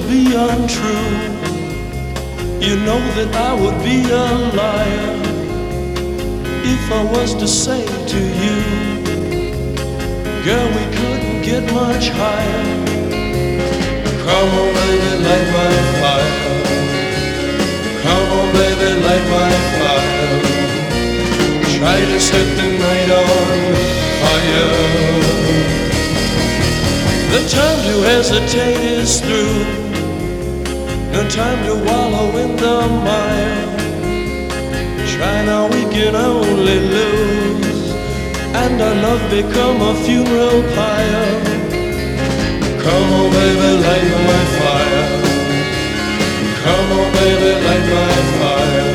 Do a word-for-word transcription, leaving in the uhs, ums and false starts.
be untrue. You know that I would be a liar if I was to say to you, girl, we couldn't get much higher. Come on, baby, light my fire. Come on, baby, light my fire. Try to set the night on fire. The time to hesitate is through. No time to wallow in the mire. Try now, we can only lose, and our love become a funeral pyre. Come on, baby, light my fire. Come on, baby, light my fire.